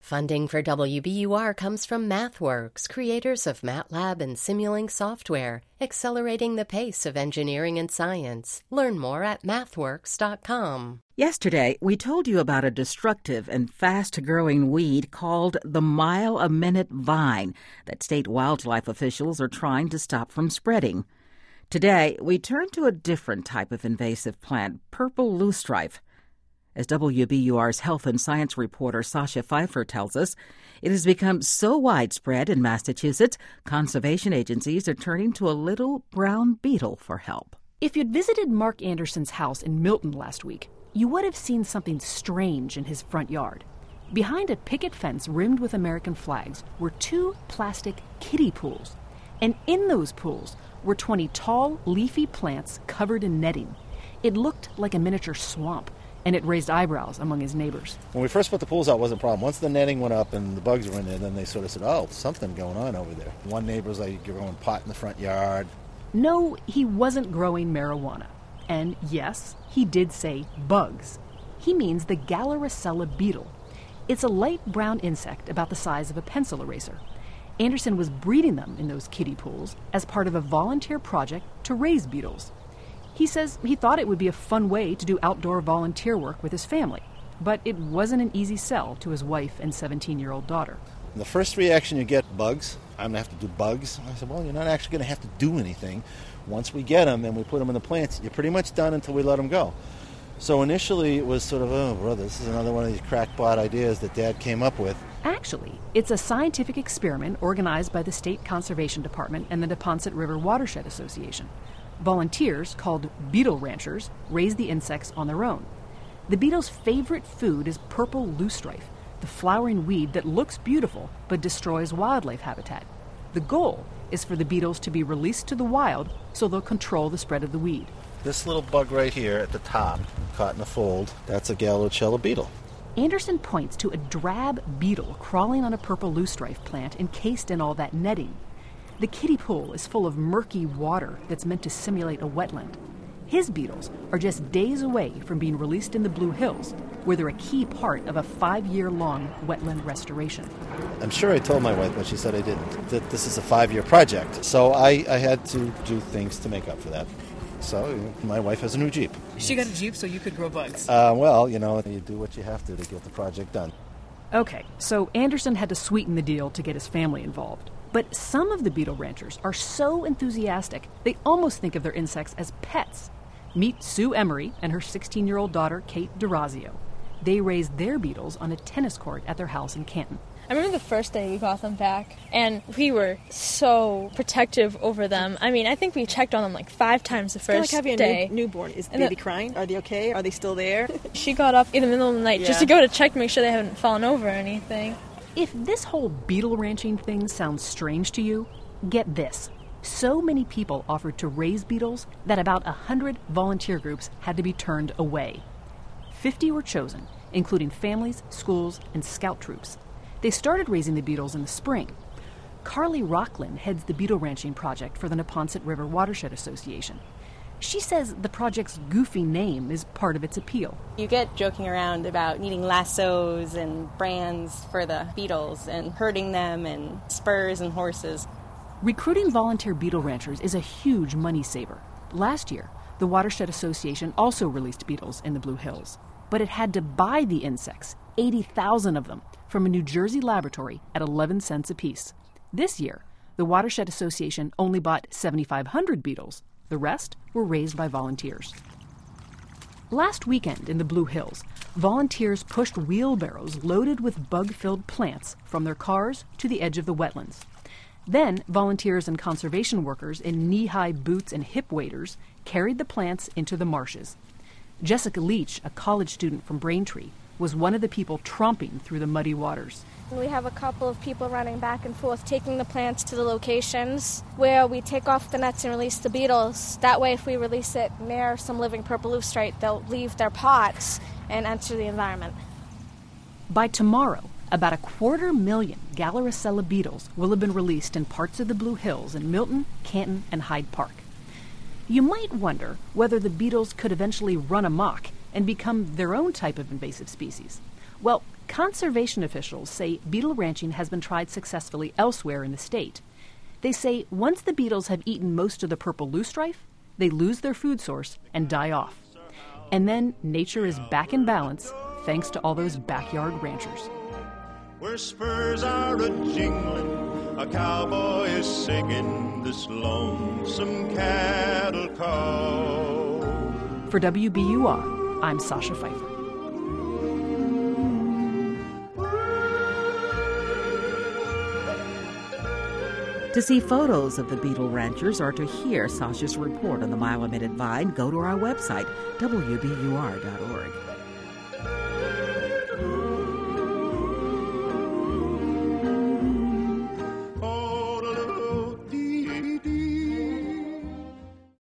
Funding for WBUR comes from MathWorks, creators of MATLAB and Simulink software, accelerating the pace of engineering and science. Learn more at mathworks.com. Yesterday, we told you about a destructive and fast-growing weed called the mile-a-minute vine that state wildlife officials are trying to stop from spreading. Today, we turn to a different type of invasive plant, purple loosestrife. As WBUR's health and science reporter Sasha Pfeiffer tells us, it has become so widespread in Massachusetts, conservation agencies are turning to a little brown beetle for help. If you'd visited Mark Anderson's house in Milton last week, you would have seen something strange in his front yard. Behind a picket fence rimmed with American flags were 2 plastic kiddie pools. And in those pools were 20 tall, leafy plants covered in netting. It looked like a miniature swamp, and it raised eyebrows among his neighbors. When we first put the pools out, it wasn't a problem. Once the netting went up and the bugs were in there, then they sort of said, oh, something going on over there. One neighbor was like, you're growing pot in the front yard. No, he wasn't growing marijuana. And yes, he did say bugs. He means the Galaricella beetle. It's a light brown insect about the size of a pencil eraser. Anderson was breeding them in those kiddie pools as part of a volunteer project to raise beetles. He says he thought it would be a fun way to do outdoor volunteer work with his family, but it wasn't an easy sell to his wife and 17-year-old daughter. The first reaction you get, bugs. I'm going to have to do bugs. I said, well, you're not actually going to have to do anything. Once we get them and we put them in the plants, you're pretty much done until we let them go. So initially it was sort of, oh, brother, this is another one of these crackpot ideas that Dad came up with. Actually, it's a scientific experiment organized by the State Conservation Department and the Neponset River Watershed Association. Volunteers, called beetle ranchers, raise the insects on their own. The beetle's favorite food is purple loosestrife, the flowering weed that looks beautiful but destroys wildlife habitat. The goal is for the beetles to be released to the wild so they'll control the spread of the weed. This little bug right here at the top, caught in a fold, that's a Galaricella beetle. Anderson points to a drab beetle crawling on a purple loosestrife plant encased in all that netting. The kiddie pool is full of murky water that's meant to simulate a wetland. His beetles are just days away from being released in the Blue Hills, where they're a key part of a 5-year-long wetland restoration. I'm sure I told my wife, but she said I didn't, that this is a 5-year project. So I had to do things to make up for that. So my wife has a new Jeep. She got a Jeep so you could grow bugs? Well, you know, you do what you have to get the project done. Okay, so Anderson had to sweeten the deal to get his family involved. But some of the beetle ranchers are so enthusiastic, they almost think of their insects as pets. Meet Sue Emery and her 16-year-old daughter, Kate DeRazio. They raised their beetles on a tennis court at their house in Canton. I remember the first day we got them back, and we were so protective over them. I mean, I think we checked on them like 5 times the first day. It's like having a newborn. Is the baby crying? Are they okay? Are they still there? She got up in the middle of the night just to go to check to make sure they haven't fallen over or anything. If this whole beetle ranching thing sounds strange to you, get this. So many people offered to raise beetles that about 100 volunteer groups had to be turned away. 50 were chosen, including families, schools, and scout troops. They started raising the beetles in the spring. Carly Rocklin heads the beetle ranching project for the Neponset River Watershed Association. She says the project's goofy name is part of its appeal. You get joking around about needing lassos and brands for the beetles and herding them and spurs and horses. Recruiting volunteer beetle ranchers is a huge money saver. Last year, the Watershed Association also released beetles in the Blue Hills, but it had to buy the insects, 80,000 of them, from a New Jersey laboratory at 11 cents apiece. This year, the Watershed Association only bought 7,500 beetles. The rest were raised by volunteers. Last weekend in the Blue Hills, volunteers pushed wheelbarrows loaded with bug-filled plants from their cars to the edge of the wetlands. Then, volunteers and conservation workers in knee-high boots and hip waders carried the plants into the marshes. Jessica Leach, a college student from Braintree, was one of the people tromping through the muddy waters. We have a couple of people running back and forth, taking the plants to the locations where we take off the nets and release the beetles. That way, if we release it near some living purple loosestrife, they'll leave their pots and enter the environment. By tomorrow, about 250,000 Galaricella beetles will have been released in parts of the Blue Hills in Milton, Canton, and Hyde Park. You might wonder whether the beetles could eventually run amok and become their own type of invasive species. Well, Conservation officials say beetle ranching has been tried successfully elsewhere in the state. They say once the beetles have eaten most of the purple loosestrife, they lose their food source and die off. And then nature is back in balance thanks to all those backyard ranchers. Where spurs are a-jingling, a cowboy is singing this lonesome cattle call. For WBUR, I'm Sasha Pfeiffer. To see photos of the beetle ranchers or to hear Sasha's report on the Mile a Minute Vine, go to our website, WBUR.org.